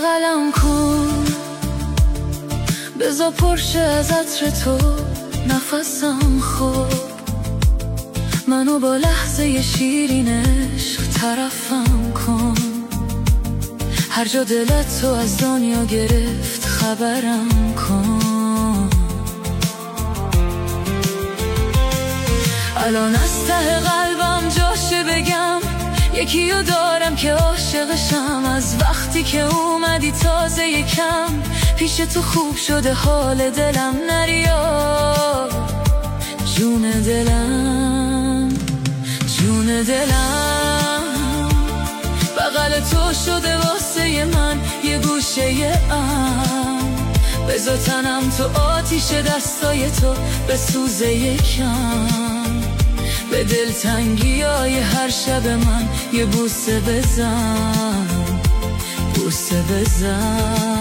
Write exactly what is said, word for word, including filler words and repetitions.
بغلم کن، بذار پرشه از عطر تو نفسم خوب، منو با لحظه شیرینش طرفم کن. هر جا دلت تو از دنیا گرفت خبرم کن. الان از ته قلبم جاشه بگم، یکی رو دارم که عاشقشم. از وقتی که اومدی تازه یکم پیش تو خوب شده حال دلم. نریا جون دلم، جون دلم، بغل تو شده واسه من یه گوشه ام. بذار تنم تو آتیش دستای تو بسوزه یکم. به دلتنگی های هر شب من یه بوسه بزن، بوسه بزن.